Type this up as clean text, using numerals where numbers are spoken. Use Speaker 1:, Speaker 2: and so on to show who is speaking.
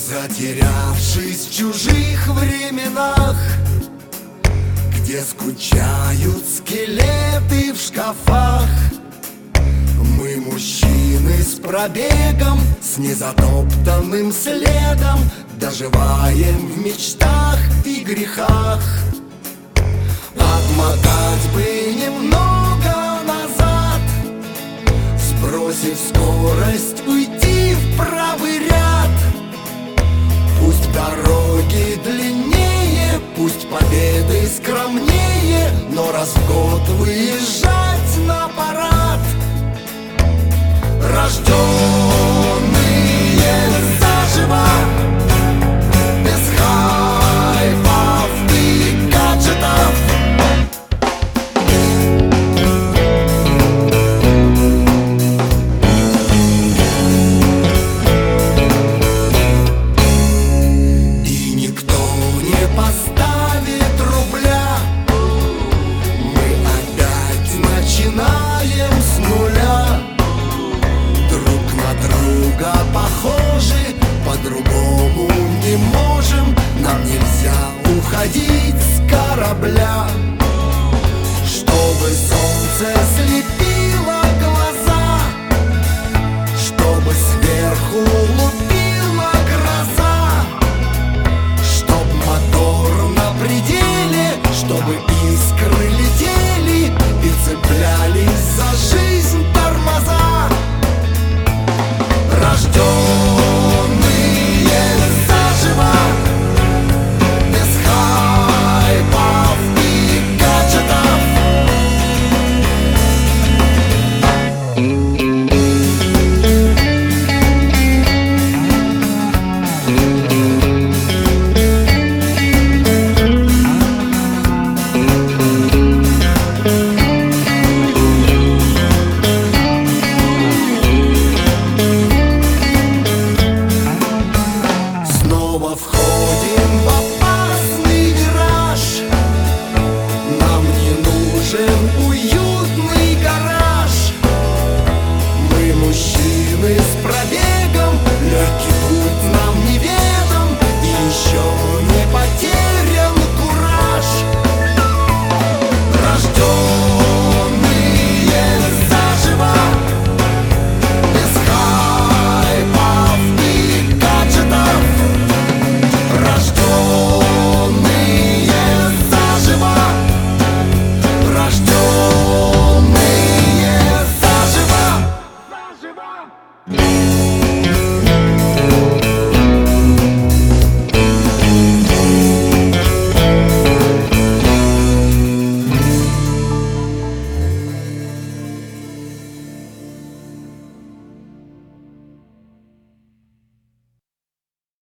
Speaker 1: Затерявшись в чужих временах, где скучают скелеты в шкафах, мы, мужчины с пробегом, с незатоптанным следом, доживаем в мечтах и грехах. Отмотать бы немного назад, сбросив скорость, уйти в правый ряд. Пусть дороги длиннее, пусть победы скромнее, но раз в год выезжать на парад. Рожден